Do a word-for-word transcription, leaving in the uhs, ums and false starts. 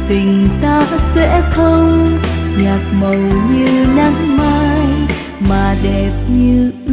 tình ta sẽ không nhạt màu như nắng mai mà đẹp như